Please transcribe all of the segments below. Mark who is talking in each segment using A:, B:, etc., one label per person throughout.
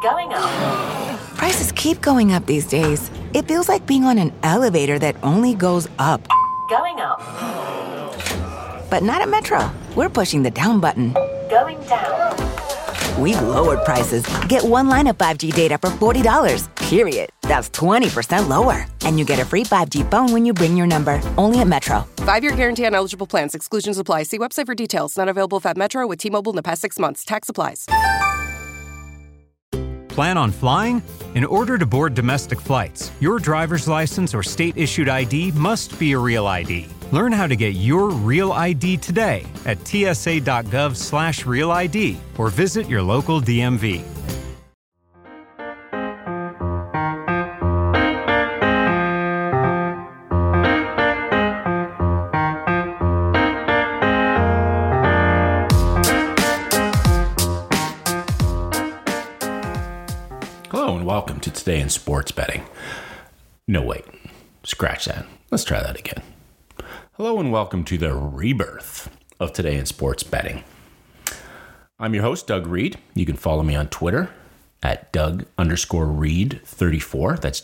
A: Going up.
B: Prices keep going up these days. It feels like being on an elevator that only goes up.
A: Going up.
B: But not at Metro. We're pushing the down button.
A: Going down.
B: We've lowered prices. Get one line of 5G data for $40, period. That's 20% lower. And you get a free 5G phone when you bring your number. Only at Metro.
C: 5-year guarantee on eligible plans. Exclusions apply. See website for details. Not available at Metro with T-Mobile in the past 6 months. Tax applies.
D: Plan on flying? In order to board domestic flights, your driver's license or state-issued ID must be a real ID. Learn how to get your real ID today at tsa.gov/real ID or visit your local DMV.
E: Hello and welcome to Today in Sports Betting. No, wait. Scratch that. Let's try that again. Hello and welcome to the rebirth of Today in Sports Betting. I'm your host, Doug Reid. You can follow me on Twitter at Doug_Reid34. That's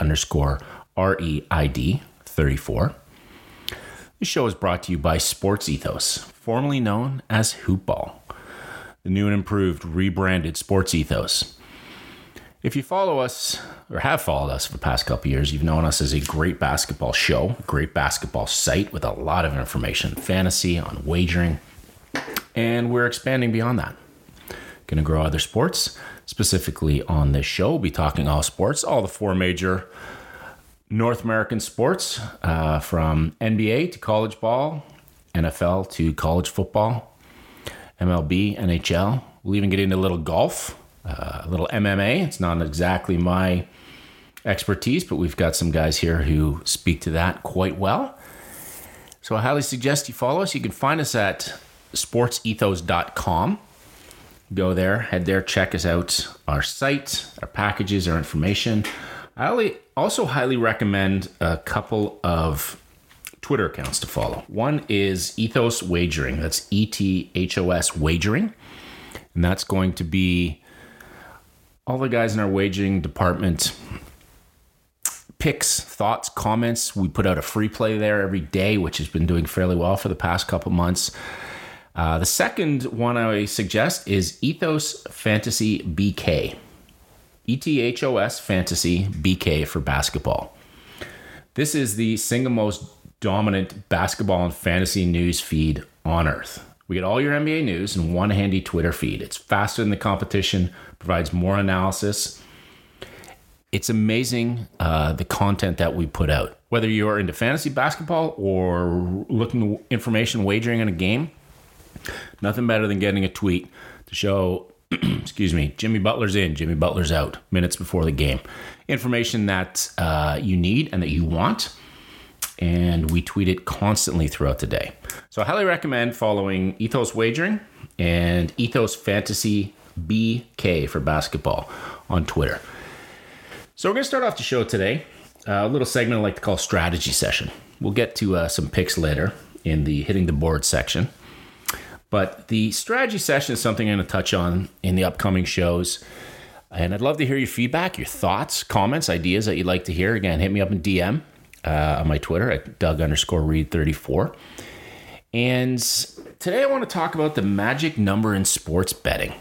E: Doug_REID34. This show is brought to you by Sports Ethos, formerly known as Hoopball, the new and improved rebranded Sports Ethos. If you follow us, or have followed us for the past couple of years, you've known us as a great basketball show, a great basketball site with a lot of information, fantasy, on wagering, and we're expanding beyond that. Going to grow other sports. Specifically on this show, we'll be talking all sports, all the four major North American sports, from NBA to college ball, NFL to college football, MLB, NHL. We'll even get into a little golf. A little MMA. It's not exactly my expertise, but we've got some guys here who speak to that quite well. So I highly suggest you follow us. You can find us at sportsethos.com. Go there, head there, check us out, our site, our packages, our information. I also highly recommend a couple of Twitter accounts to follow. One is Ethos Wagering. That's ETHOS Wagering. And that's going to be all the guys in our wagering department, picks, thoughts, comments. We put out a free play there every day, which has been doing fairly well for the past couple months. The second one I suggest is Ethos Fantasy BK. ETHOS Fantasy BK for basketball. This is the single most dominant basketball and fantasy news feed on earth. We get all your NBA news in one handy Twitter feed. It's faster than the competition, provides more analysis. It's amazing the content that we put out. Whether you're into fantasy basketball or looking at information wagering in a game, nothing better than getting a tweet to show, Jimmy Butler's in, Jimmy Butler's out, minutes before the game. Information that you need and that you want. And we tweet it constantly throughout the day. So I highly recommend following Ethos Wagering and Ethos Fantasy BK for basketball on Twitter. So we're going to start off the show today. A little segment I like to call Strategy Session. We'll get to some picks later in the Hitting the Board section. But the Strategy Session is something I'm going to touch on in the upcoming shows. And I'd love to hear your feedback, your thoughts, comments, ideas that you'd like to hear. Again, hit me up in DM. On my Twitter at Doug_Reid34. And today I want to talk about the magic number in sports betting.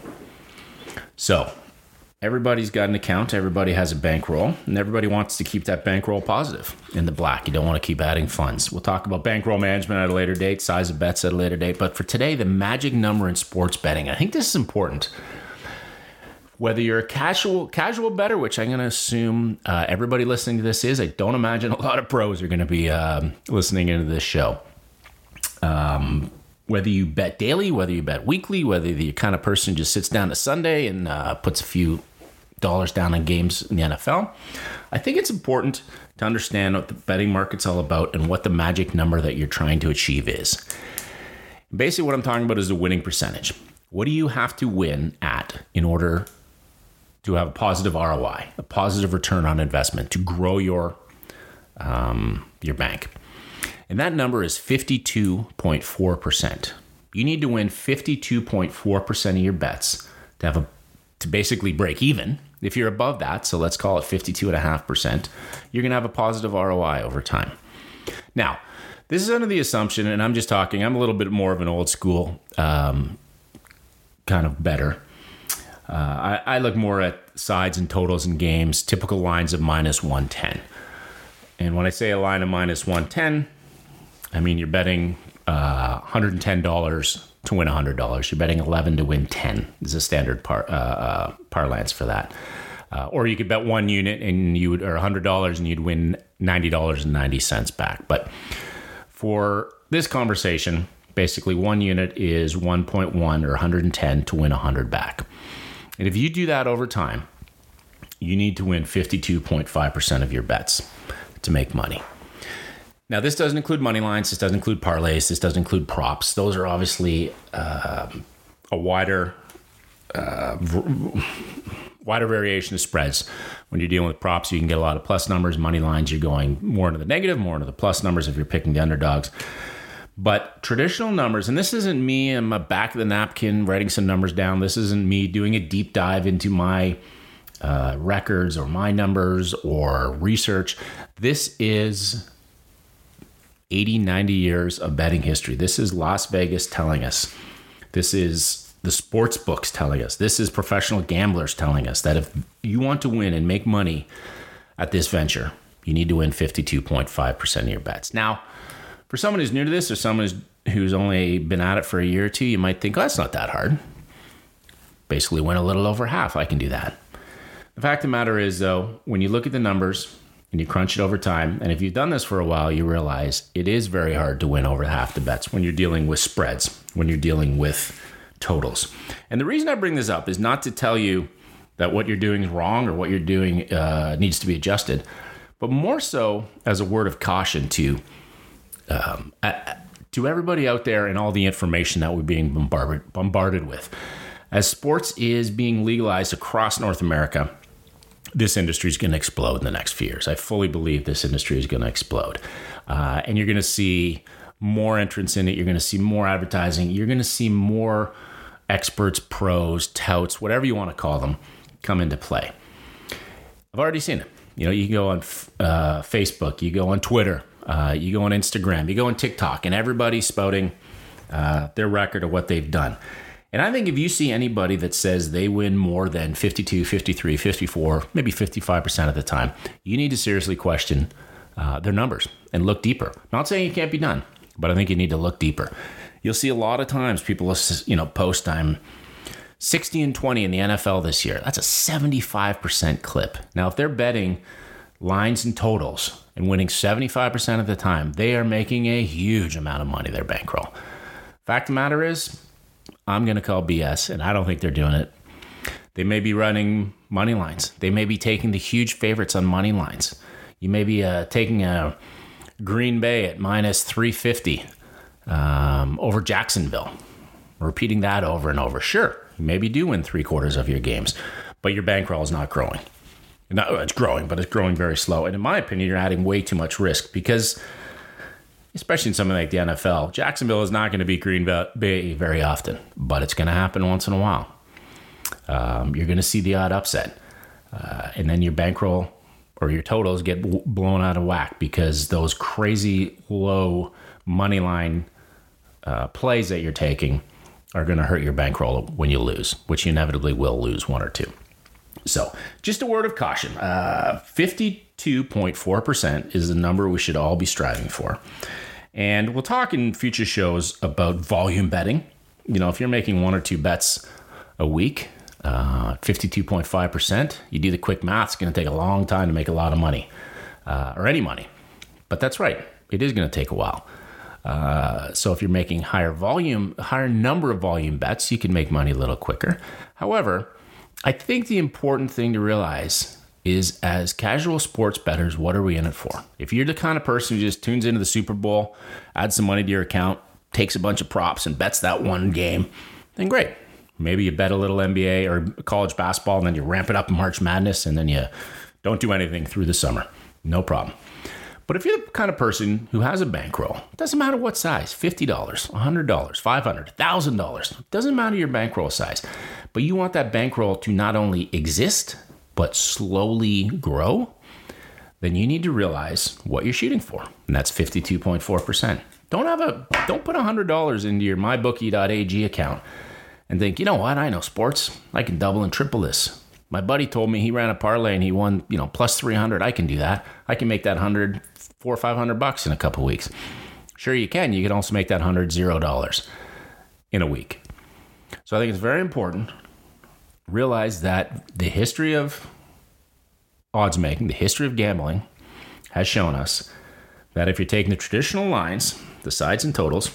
E: So everybody's got an account, everybody has a bankroll, and everybody wants to keep that bankroll positive in the black. You don't want to keep adding funds. We'll talk about bankroll management at a later date, size of bets at a later date. But for today, the magic number in sports betting. I think this is important. Whether you're a casual bettor, which I'm going to assume everybody listening to this is, I don't imagine a lot of pros are going to be listening into this show. Whether you bet daily, whether you bet weekly, whether you're the kind of person who just sits down to Sunday and puts a few dollars down on games in the NFL, I think it's important to understand what the betting market's all about and what the magic number that you're trying to achieve is. Basically, what I'm talking about is the winning percentage. What do you have to win at in order to have a positive ROI, a positive return on investment, to grow your bank? And that number is 52.4%. You need to win 52.4% of your bets to basically break even If you're above that, so let's call it 52.5%, you're going to have a positive ROI over time. Now, this is under the assumption, and I'm just talking, I'm a little bit more of an old school kind of better. I look more at sides and totals in games, typical lines of minus 110. And when I say a line of minus 110, I mean you're betting $110 to win $100. You're betting 11 to win 10 is a standard parlance for that. Or you could bet one unit and you would, or $100 and you'd win $90.90 back. But for this conversation, basically one unit is 1.1 or 110 to win 100 back. And if you do that over time, you need to win 52.5% of your bets to make money. Now, this doesn't include money lines. This doesn't include parlays. This doesn't include props. Those are obviously a wider variation of spreads. When you're dealing with props, you can get a lot of plus numbers. Money lines, you're going more into the negative, more into the plus numbers if you're picking the underdogs. But traditional numbers, and this isn't me, I'm a back of the napkin writing some numbers down. This isn't me doing a deep dive into my records or my numbers or research. This is 80, 90 years of betting history. This is Las Vegas telling us. This is the sports books telling us. This is professional gamblers telling us that if you want to win and make money at this venture, you need to win 52.5% of your bets. Now, for someone who's new to this or someone who's only been at it for a year or two, you might think, oh, that's not that hard. Basically win a little over half. I can do that. The fact of the matter is, though, when you look at the numbers and you crunch it over time, and if you've done this for a while, you realize it is very hard to win over half the bets when you're dealing with spreads, when you're dealing with totals. And the reason I bring this up is not to tell you that what you're doing is wrong or what you're doing needs to be adjusted, but more so as a word of caution to everybody out there and all the information that we're being bombarded with. As sports is being legalized across North America, this industry is going to explode in the next few years. I fully believe this industry is going to explode. And you're going to see more entrants in it. You're going to see more advertising. You're going to see more experts, pros, touts, whatever you want to call them, come into play. I've already seen it. You know, you go on Facebook, you go on Twitter, you go on Instagram, you go on TikTok, and everybody's spouting their record of what they've done. And I think if you see anybody that says they win more than 52, 53, 54, maybe 55% of the time, you need to seriously question their numbers and look deeper. Not saying it can't be done, but I think you need to look deeper. You'll see a lot of times people, post I'm 60-20 in the NFL this year. That's a 75% clip. Now, if they're betting lines and totals and winning 75% of the time, they are making a huge amount of money, their bankroll. Fact of the matter is, I'm going to call BS, and I don't think they're doing it. They may be running money lines. They may be taking the huge favorites on money lines. You may be taking a Green Bay at minus 350 over Jacksonville, repeating that over and over. Sure, you maybe do win 3/4 of your games, but your bankroll is not growing. No, it's growing, but it's growing very slow. And in my opinion, you're adding way too much risk because, especially in something like the NFL, Jacksonville is not going to beat Green Bay very often, but it's going to happen once in a while. You're going to see the odd upset, and then your bankroll or your totals get blown out of whack because those crazy low money line plays that you're taking are going to hurt your bankroll when you lose, which you inevitably will lose one or two. So just a word of caution, 52.4% is the number we should all be striving for. And we'll talk in future shows about volume betting. You know, if you're making one or two bets a week, 52.5%, you do the quick math, it's going to take a long time to make a lot of money, or any money. But that's right, it is going to take a while. So if you're making higher number of volume bets, you can make money a little quicker. However, I think the important thing to realize is, as casual sports bettors, what are we in it for? If you're the kind of person who just tunes into the Super Bowl, adds some money to your account, takes a bunch of props and bets that one game, then great. Maybe you bet a little NBA or college basketball and then you ramp it up in March Madness and then you don't do anything through the summer. No problem. But if you're the kind of person who has a bankroll, it doesn't matter what size, $50, $100, $500, $1,000, it doesn't matter your bankroll size, but you want that bankroll to not only exist, but slowly grow, then you need to realize what you're shooting for. And that's 52.4%. Don't put $100 into your mybookie.ag account and think, you know what, I know sports. I can double and triple this. My buddy told me he ran a parlay and he won, plus 300. I can do that. I can make that $400 or $500 in a couple weeks. Sure you can. You can also make that $0 in a week. So I think it's very important. Realize that the history of odds making, the history of gambling has shown us that if you're taking the traditional lines, the sides and totals,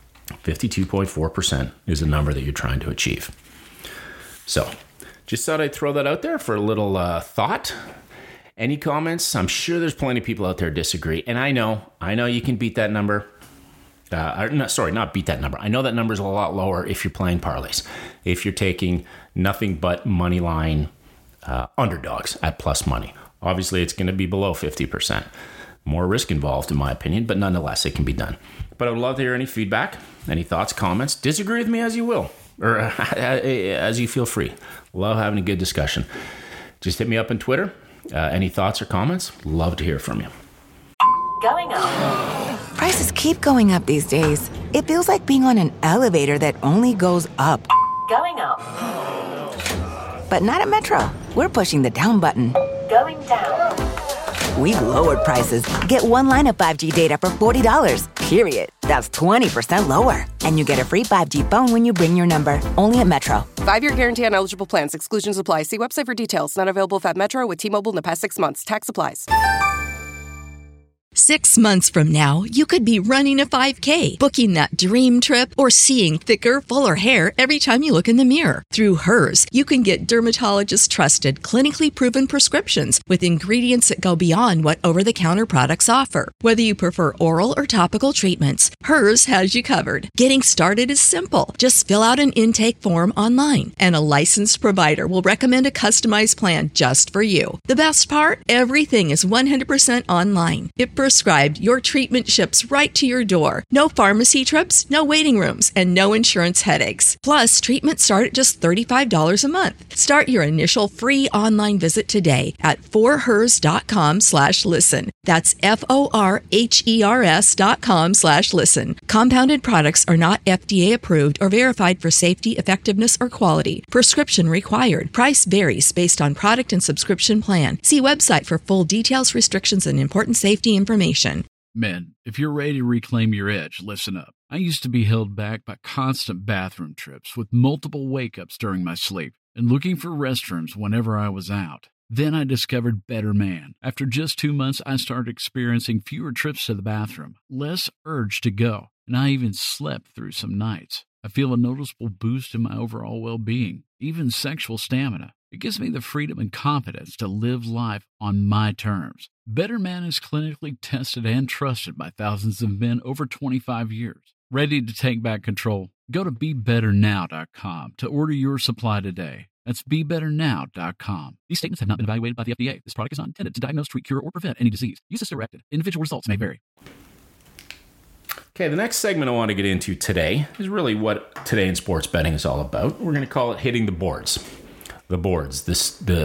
E: 52.4% is the number that you're trying to achieve. So just thought I'd throw that out there for a little thought. Any comments? I'm sure there's plenty of people out there disagree. And I know you can beat that number. Not beat that number. I know that number is a lot lower if you're playing parlays. If you're taking nothing but money line underdogs at plus money. Obviously, it's going to be below 50%. More risk involved, in my opinion, but nonetheless, it can be done. But I would love to hear any feedback, any thoughts, comments. Disagree with me as you will, or as you feel free. Love having a good discussion. Just hit me up on Twitter. Any thoughts or comments? Love to hear from you.
A: Going up.
B: Prices keep going up these days. It feels like being on an elevator that only goes up.
A: Going up.
B: But not at Metro. We're pushing the down button.
A: Going down.
B: We've lowered prices. Get one line of 5G data for $40, period. That's 20% lower. And you get a free 5G phone when you bring your number. Only at Metro.
C: 5-year guarantee on eligible plans. Exclusions apply. See website for details. Not available at Metro with T-Mobile in the past 6 months. Tax applies.
F: 6 months from now, you could be running a 5K, booking that dream trip, or seeing thicker, fuller hair every time you look in the mirror. Through Hers, you can get dermatologist-trusted, clinically proven prescriptions with ingredients that go beyond what over-the-counter products offer. Whether you prefer oral or topical treatments, Hers has you covered. Getting started is simple. Just fill out an intake form online, and a licensed provider will recommend a customized plan just for you. The best part? Everything is 100% online. If prescribed, your treatment ships right to your door. No pharmacy trips, no waiting rooms, and no insurance headaches. Plus, treatments start at just $35 a month. Start your initial free online visit today at forhers.com/listen. That's FORHERS.com/listen. Compounded products are not FDA approved or verified for safety, effectiveness, or quality. Prescription required. Price varies based on product and subscription plan. See website for full details, restrictions, and important safety information.
G: Men, if you're ready to reclaim your edge, listen up. I used to be held back by constant bathroom trips with multiple wake-ups during my sleep and looking for restrooms whenever I was out. Then I discovered Better Man. After just 2 months, I started experiencing fewer trips to the bathroom, less urge to go, and I even slept through some nights. I feel a noticeable boost in my overall well-being, even sexual stamina. It gives me the freedom and confidence to live life on my terms. Better Man is clinically tested and trusted by thousands of men over 25 years. Ready to take back control? Go to BeBetterNow.com to order your supply today. That's BeBetterNow.com. These statements have not been evaluated by the FDA. This product is not intended to diagnose, treat, cure, or prevent any disease. Use as directed. Individual results may vary.
E: Okay, the next segment I want to get into today is really what Today in Sports Betting is all about. We're going to call it Hitting the Boards. The boards, the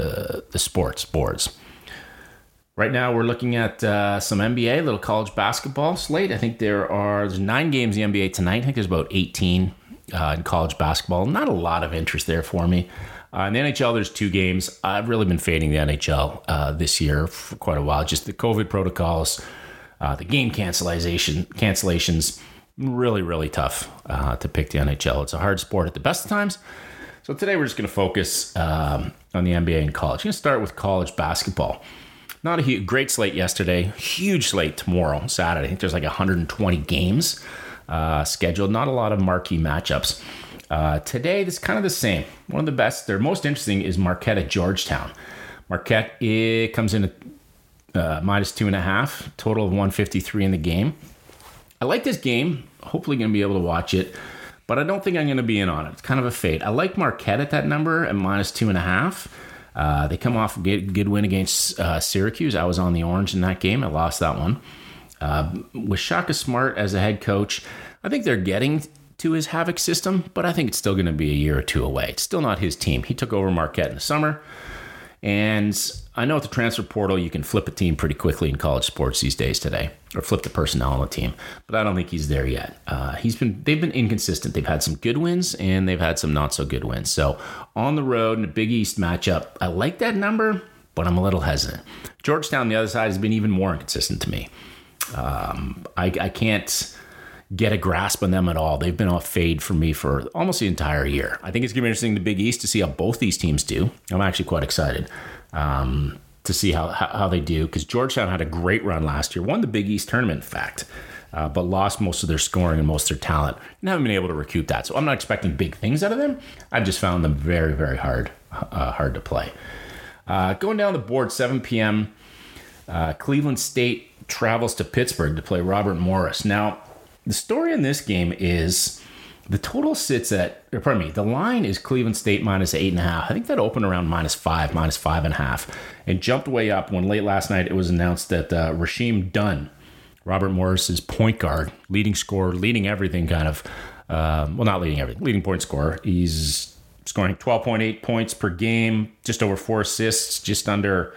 E: sports boards. Right now, we're looking at some NBA, a little college basketball slate. I think there's 9 games in the NBA tonight. I think there's about 18 in college basketball. Not a lot of interest there for me. In the NHL, there's 2 games. I've really been fading the NHL this year for quite a while. Just the COVID protocols, the game cancellations, really, really tough to pick the NHL. It's a hard sport at the best of times. So today we're just going to focus on the NBA and college. I'm going to start with college basketball. Not a great slate yesterday. Huge slate tomorrow, Saturday. I think there's like 120 games scheduled. Not a lot of marquee matchups. Today, it's kind of the same. One of the best, their most interesting is Marquette at Georgetown. Marquette comes in at minus 2.5, total of 153 in the game. I like this game. Hopefully going to be able to watch it. But I don't think I'm going to be in on it. It's kind of a fade. I like Marquette at that number at minus 2.5. They come off a good win against Syracuse. I was on the orange in that game. I lost that one. With Shaka Smart as a head coach, I think they're getting to his Havoc system, but I think it's still going to be a year or two away. It's still not his team. He took over Marquette in the summer, And I know with the transfer portal, you can flip a team pretty quickly in college sports these days today, or flip the personnel on the team. But I don't think he's there yet. They've been inconsistent. They've had some good wins and they've had some not so good wins. So on the road in a Big East matchup, I like that number, but I'm a little hesitant. Georgetown, on the other side, has been even more inconsistent to me. I can't get a grasp on them at all. They've been off fade for me for almost the entire year. I think it's going to be interesting in the Big East to see how both these teams do. I'm actually quite excited to see how they do, because Georgetown had a great run last year, won the Big East tournament, in fact, but lost most of their scoring and most of their talent, and haven't been able to recoup that. So I'm not expecting big things out of them. I've just found them very, very hard to play. Going down the board, 7 p.m., Cleveland State travels to Pittsburgh to play Robert Morris. Now, the story in this game is the total sits at, the line is Cleveland State minus 8.5. I think that opened around -5, -5.5, and jumped way up when late last night it was announced that Rasheem Dunn, Robert Morris's point guard, leading scorer, leading everything kind of, not leading everything, leading point scorer. He's scoring 12.8 points per game, just over 4 assists, just under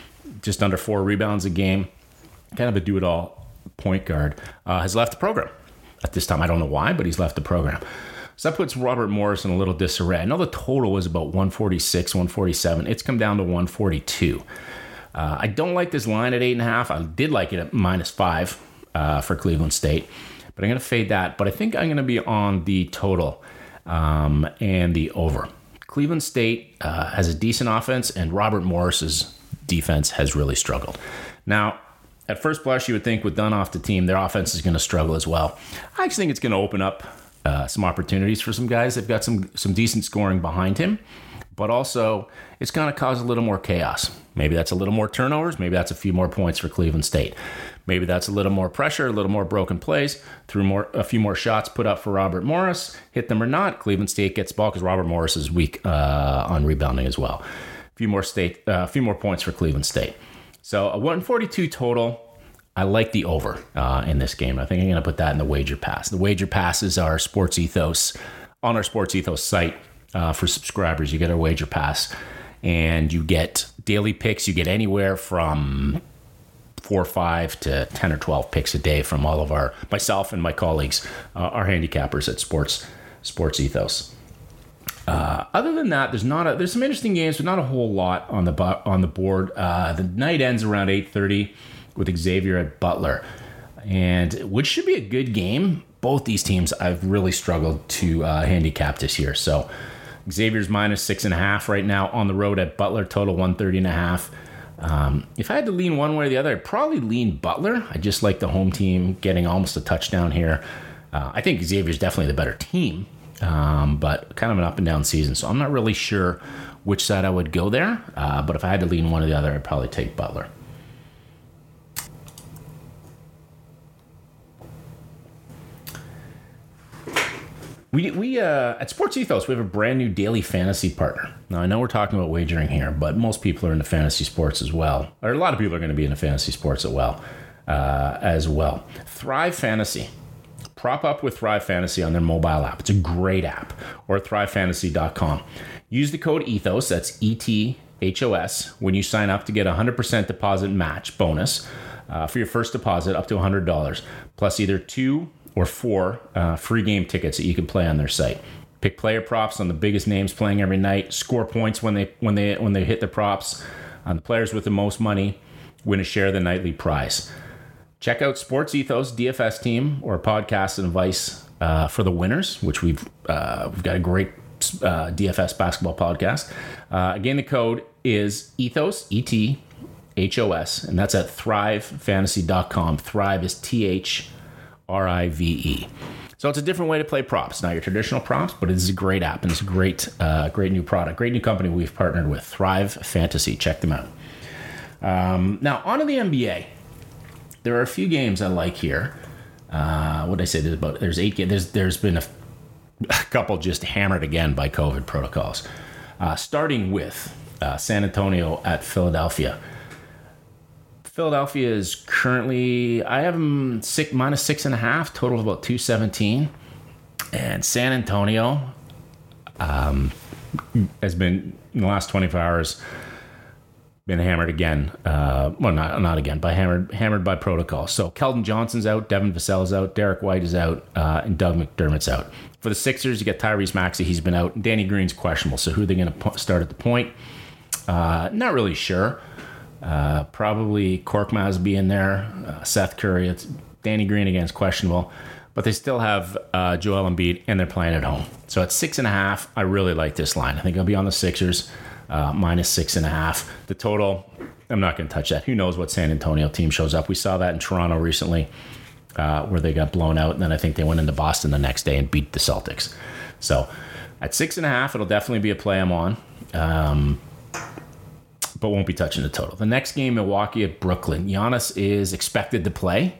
E: 4 rebounds a game. Kind of a do-it-all point guard, has left the program at this time. I don't know why, but he's left the program. So that puts Robert Morris in a little disarray. I know the total was about 146, 147. It's come down to 142. I don't like this line at 8.5. I did like it at -5 for Cleveland State, but I'm going to fade that. But I think I'm going to be on the total and the over. Cleveland State has a decent offense, and Robert Morris's defense has really struggled. Now, at first blush, you would think with Dunn off the team, their offense is going to struggle as well. I actually think it's going to open up some opportunities for some guys. They've got some decent scoring behind him, but also it's going to cause a little more chaos. Maybe that's a little more turnovers. Maybe that's a few more points for Cleveland State. Maybe that's a little more pressure, a little more broken plays, a few more shots put up for Robert Morris. Hit them or not, Cleveland State gets the ball because Robert Morris is weak on rebounding as well. A few more points for Cleveland State. So a 142 total. I like the over in this game. I think I'm going to put that in the Wager Pass. The Wager Pass is our Sports Ethos, on our Sports Ethos site for subscribers. You get our Wager Pass, and you get daily picks. You get anywhere from 4 or 5 to 10 or 12 picks a day from all of myself and my colleagues, our handicappers at Sports Ethos. Other than that, there's some interesting games, but not a whole lot on the board. The night ends around 8:30 with Xavier at Butler, and which should be a good game. Both these teams I've really struggled to handicap this year. So Xavier's minus 6.5 right now on the road at Butler, total 130.5. If I had to lean one way or the other, I'd probably lean Butler. I just like the home team getting almost a touchdown here. I think Xavier's definitely the better team, but kind of an up and down season. So I'm not really sure which side I would go there. But if I had to lean one or the other, I'd probably take Butler. We at Sports Ethos, we have a brand new daily fantasy partner. Now, I know we're talking about wagering here, but most people are into fantasy sports as well. Or a lot of people are going to be into fantasy sports as well. Thrive Fantasy. Prop up with Thrive Fantasy on their mobile app. It's a great app. Or thrivefantasy.com. Use the code ETHOS, that's ETHOS, when you sign up to get a 100% deposit match bonus for your first deposit up to $100, plus either 2 or 4 free game tickets that you can play on their site. Pick player props on the biggest names playing every night. Score points when they hit the props. The players with the most money win a share of the nightly prize. Check out Sports Ethos DFS team or podcast and advice for the winners, which we've got a great DFS basketball podcast. Again, the code is ETHOS, ETHOS, and that's at thrivefantasy.com. Thrive is THRIVE. So it's a different way to play props. Not your traditional props, but it is a great app, and it's a great new product, great new company we've partnered with, Thrive Fantasy. Check them out. Now, on to the NBA. There are a few games I like here. What did I say? There's 8 games. There's been a couple just hammered again by COVID protocols. Starting with San Antonio at Philadelphia. Philadelphia is currently, I have them minus 6.5, total of about 217. And San Antonio has been, in the last 24 hours, been hammered again. Not again, hammered by protocol. So Keldon Johnson's out, Devin Vassell's out, Derek White is out, and Doug McDermott's out. For the Sixers, you get Tyrese Maxey, he's been out, and Danny Green's questionable. So who are they going to start at the point? Not really sure. Probably Korkmaz be in there, Seth Curry. It's Danny Green against questionable, but they still have Joel Embiid, and they're playing at home. So at 6.5, I really like this line. I think I'll be on the Sixers, minus 6.5. The total, I'm not going to touch that. Who knows what San Antonio team shows up? We saw that in Toronto recently, where they got blown out, and then I think they went into Boston the next day and beat the Celtics. So at 6.5, it'll definitely be a play I'm on. But won't be touching the total. The next game, Milwaukee at Brooklyn. Giannis is expected to play.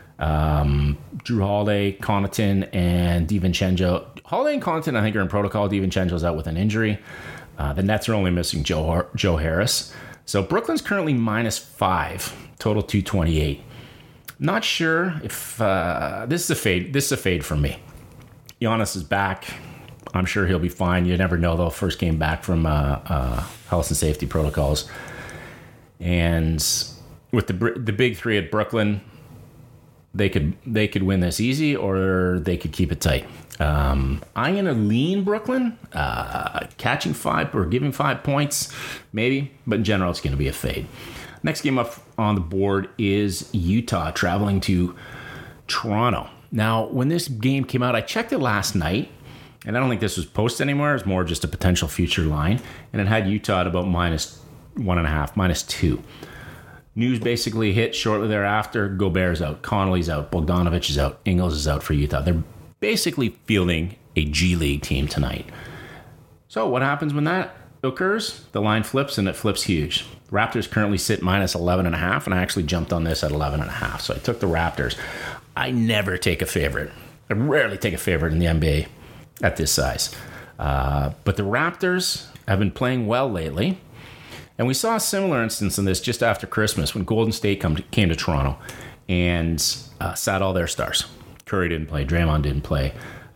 E: Drew Holiday, Connaughton, and DiVincenzo. Holiday and Connaughton, I think, are in protocol. DiVincenzo's out with an injury. The Nets are only missing Joe Harris. So Brooklyn's currently -5, total 228. Not sure if this is a fade. This is a fade for me. Giannis is back. I'm sure he'll be fine. You never know, though. First game back from health and safety protocols. And with the big three at Brooklyn, they could win this easy, or they could keep it tight. I'm going to lean Brooklyn, catching 5 or giving 5 points, maybe. But in general, it's going to be a fade. Next game up on the board is Utah traveling to Toronto. Now, when this game came out, I checked it last night. And I don't think this was posted anywhere. It's more just a potential future line. And it had Utah at about -1.5, -2. News basically hit shortly thereafter. Gobert's out. Connolly's out. Bogdanovic is out. Ingles is out for Utah. They're basically fielding a G League team tonight. So what happens when that occurs? The line flips, and it flips huge. Raptors currently sit -11.5, and I actually jumped on this at 11.5. So I took the Raptors. I never take a favorite. I rarely take a favorite in the NBA at this size. But the Raptors have been playing well lately. And we saw a similar instance in this just after Christmas when Golden State came to Toronto and sat all their stars. Curry didn't play. Draymond didn't play.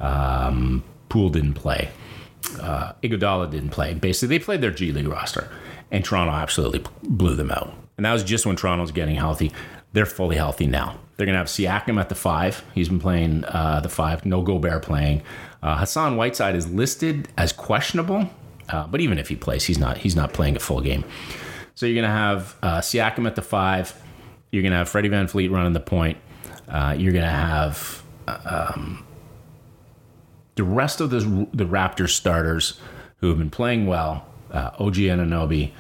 E: Poole didn't play. Iguodala didn't play. Basically, they played their G League roster. And Toronto absolutely blew them out. And that was just when Toronto's getting healthy. They're fully healthy now. They're going to have Siakam at the 5. He's been playing the 5. No Gobert playing. Hassan Whiteside is listed as questionable, but even if he plays, he's not playing a full game. So you're going to have Siakam at the 5. You're going to have Freddie VanVleet running the point. You're going to have the rest of the Raptors starters who have been playing well. OG Anunoby,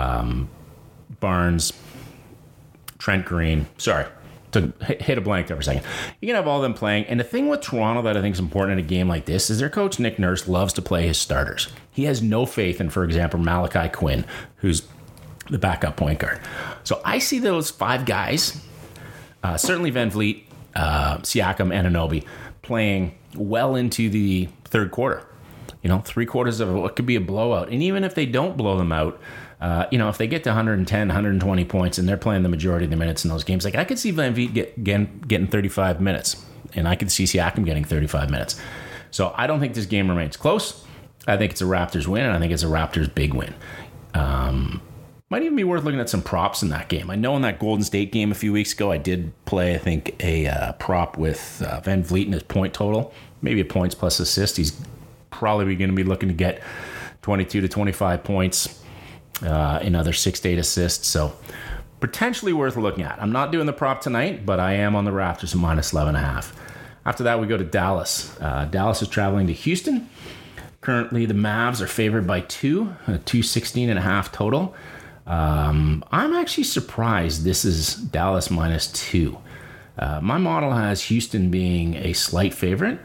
E: Barnes, Trent Green. Sorry. To hit a blank there for a second. You're going to have all of them playing. And the thing with Toronto that I think is important in a game like this is their coach, Nick Nurse, loves to play his starters. He has no faith in, for example, Malachi Quinn, who's the backup point guard. So I see those 5 guys, certainly VanVleet, Siakam, and Anunoby, playing well into the third quarter. 3/4 of what could be a blowout. And even if they don't blow them out, if they get to 110, 120 points and they're playing the majority of the minutes in those games, like I could see VanVleet getting 35 minutes, and I could see Siakam getting 35 minutes. So I don't think this game remains close. I think it's a Raptors win, and I think it's a Raptors big win. Might even be worth looking at some props in that game. I know in that Golden State game a few weeks ago, I did play, I think, a prop with VanVleet and his point total, maybe a points plus assist. He's probably going to be looking to get 22 to 25 points. Another 6 to 8 assists, so potentially worth looking at. I'm not doing the prop tonight, but I am on the Raptors at -11.5. After that, we go to Dallas. Dallas is traveling to Houston. Currently, the Mavs are favored by 2, 216.5 total. I'm actually surprised this is Dallas -2. My model has Houston being a slight favorite.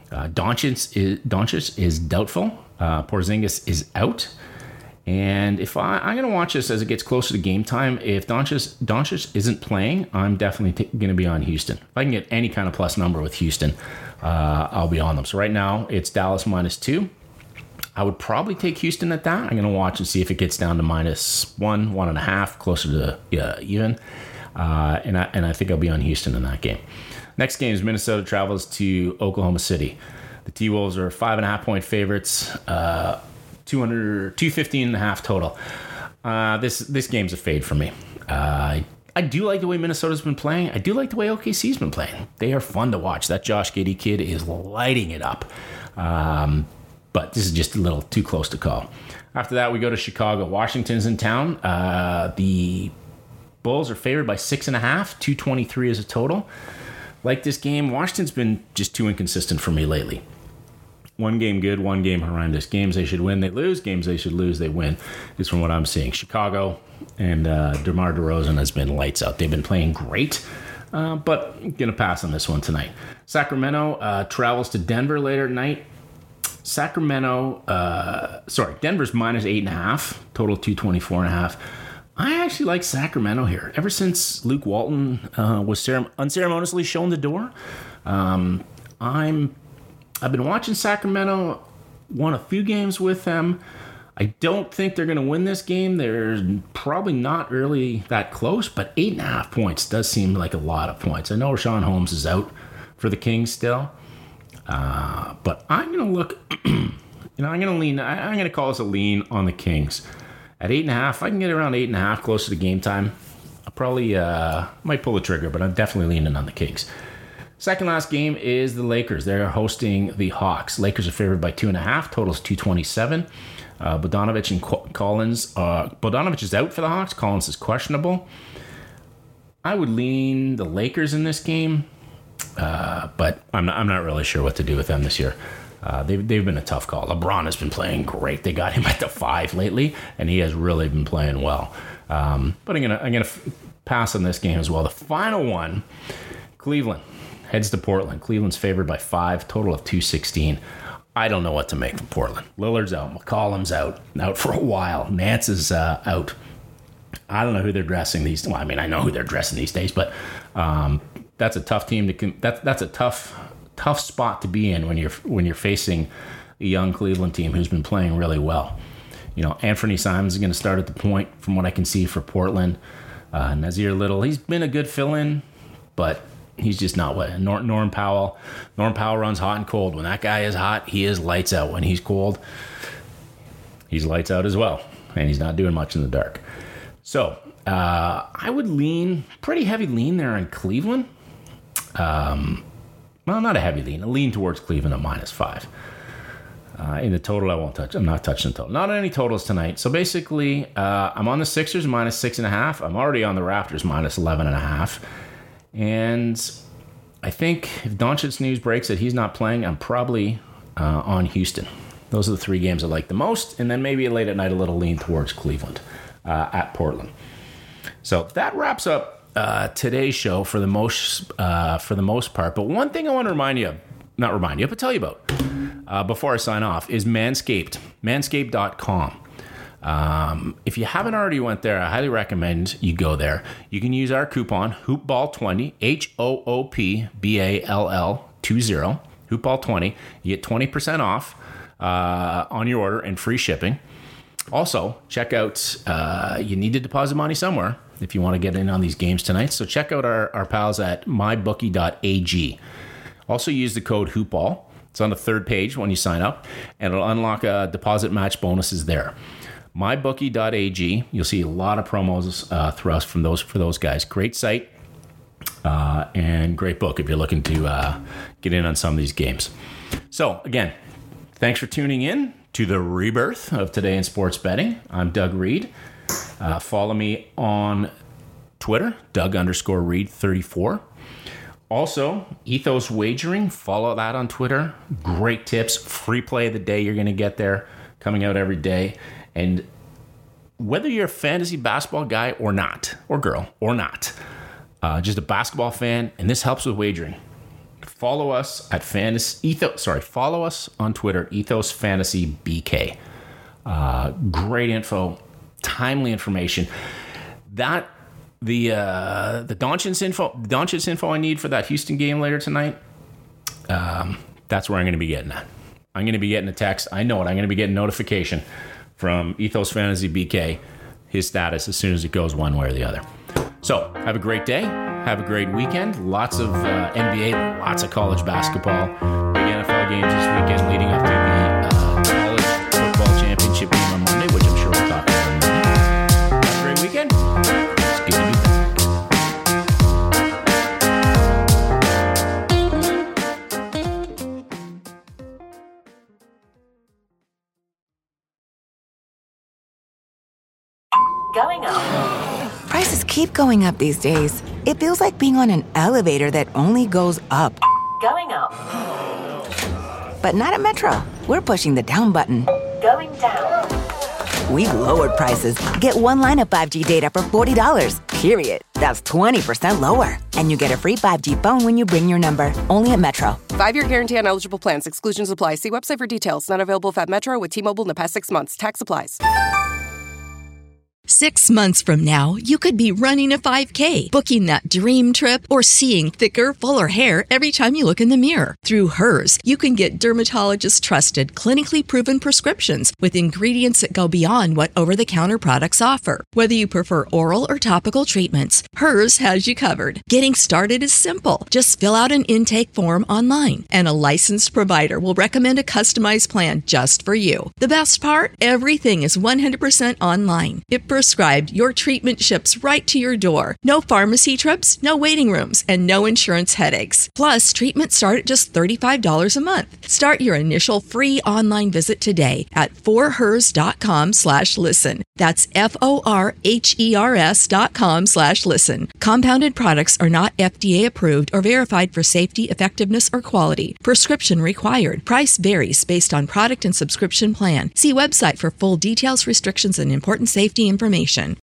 E: Doncic is doubtful. Porzingis is out. And if I'm going to watch this as it gets closer to game time, if Doncic isn't playing, I'm definitely going to be on Houston. If I can get any kind of plus number with Houston, I'll be on them. So right now, it's Dallas -2. I would probably take Houston at that. I'm going to watch and see if it gets down to -1, 1.5, closer to even. And I think I'll be on Houston in that game. Next game is Minnesota travels to Oklahoma City. The T-Wolves are 5.5 point favorites. 215.5 total. This game's a fade for me. I do like the way Minnesota's been playing. I do like the way OKC's been playing. They are fun to watch. That Josh Giddey kid is lighting it up. But this is just a little too close to call. After that, we go to Chicago. Washington's in town. The Bulls are favored by 6.5. 223 is a total. Like this game, Washington's been just too inconsistent for me lately. One game good, one game horrendous. Games they should win, they lose. Games they should lose, they win. Is from what I'm seeing. Chicago and DeMar DeRozan has been lights out. They've been playing great, but I'm going to pass on this one tonight. Sacramento travels to Denver later at night. Denver's minus 8.5. Total 224.5. I actually like Sacramento here. Ever since Luke Walton was unceremoniously shown the door, I've been watching Sacramento, won a few games with them. I don't think they're going to win this game. They're probably not really that close, but 8.5 points does seem like a lot of points. I know Rashawn Holmes is out for the Kings still, but I'm going to look, I'm going to lean, I'm going to call this a lean on the Kings. At 8.5, if I can get around 8.5 closer to game time, I probably might pull the trigger, but I'm definitely leaning on the Kings. Second last game is the Lakers. They're hosting the Hawks. Lakers are favored by 2.5. Totals 227. Bogdanovic and Collins. Bogdanovic is out for the Hawks. Collins is questionable. I would lean the Lakers in this game, but I'm not really sure what to do with them this year. They've been a tough call. LeBron has been playing great. They got him at the 5 lately, and he has really been playing well. But I'm gonna pass on this game as well. The final one, Cleveland heads to Portland. Cleveland's favored by 5, total of 216. I don't know what to make of Portland. Lillard's out. McCollum's out for a while. Nance is out. I don't know who they're dressing these. Well, I mean, I know who they're dressing these days, but that's a tough team to. That's a tough spot to be in when you're facing a young Cleveland team who's been playing really well. You know, Anthony Simons is going to start at the point from what I can see for Portland. Nazir Little, he's been a good fill-in, but he's just not what. Norm Powell runs hot and cold. When that guy is hot, he is lights out. When he's cold, he's lights out as well, and he's not doing much in the dark. So I would lean, pretty heavy lean there on Cleveland. Well, not a heavy lean. A lean towards Cleveland at -5. In the total, I won't touch. I'm not touching the total. Not on any totals tonight. So basically, I'm on the Sixers -6.5. I'm already on the Raptors -11.5. And I think if Doncic news breaks that he's not playing, I'm probably on Houston. Those are the 3 games I like the most. And then maybe late at night, a little lean towards Cleveland at Portland. So that wraps up today's show for the most part. But one thing I want to but tell you about before I sign off is Manscaped. Manscaped.com. If you haven't already went there, I highly recommend you go there. You can use our coupon HoopBall20, HOOPBALL20, HoopBall20. You get 20% off on your order and free shipping. Also, check out, you need to deposit money somewhere if you want to get in on these games tonight. So check out our pals at mybookie.ag. Also use the code HoopBall. It's on the 3rd page when you sign up, and it'll unlock deposit match bonuses there. mybookie.ag. You'll see a lot of promos for those guys. Great site and great book if you're looking to get in on some of these games. So again, thanks for tuning in to the rebirth of Today in Sports Betting. I'm Doug Reed. Follow me on Twitter, Doug_Reed34. Also, Ethos Wagering. Follow that on Twitter. Great tips. Free play of the day you're going to get there. Coming out every day. And whether you're a fantasy basketball guy or not, or girl, or not, just a basketball fan, and this helps with wagering, follow us at follow us on Twitter, Ethos Fantasy BK. Great info, timely information. The Doncic info I need for that Houston game later tonight, that's where I'm going to be getting at. I'm going to be getting a text. I know it. I'm going to be getting notification from Ethos Fantasy BK, his status, as soon as it goes one way or the other. So have a great day. Have a great weekend. Lots of NBA, lots of college basketball. Big NFL games this weekend leading up to the college football championship game on Monday, which I'm sure we'll talk about on Monday.
A: Going up.
B: Prices keep going up these days. It feels like being on an elevator that only goes up.
A: Going up.
B: But not at Metro. We're pushing the down button.
A: Going down.
B: We've lowered prices. Get one line of 5G data for $40, period. That's 20% lower. And you get a free 5G phone when you bring your number. Only at Metro.
C: 5-year guarantee on eligible plans. Exclusions apply. See website for details. Not available at Metro with T-Mobile in the past 6 months. Tax applies.
F: 6 months from now, you could be running a 5K, booking that dream trip, or seeing thicker, fuller hair every time you look in the mirror. Through Hers, you can get dermatologist-trusted, clinically proven prescriptions with ingredients that go beyond what over-the-counter products offer. Whether you prefer oral or topical treatments, Hers has you covered. Getting started is simple. Just fill out an intake form online, and a licensed provider will recommend a customized plan just for you. The best part? Everything is 100% online. If prescribed, your treatment ships right to your door. No pharmacy trips, no waiting rooms, and no insurance headaches. Plus, treatments start at just $35 a month. Start your initial free online visit today at forhers.com/listen. That's FORHERS.com/listen. Compounded products are not FDA approved or verified for safety, effectiveness, or quality. Prescription required. Price varies based on product and subscription plan. See website for full details, restrictions, and important safety information.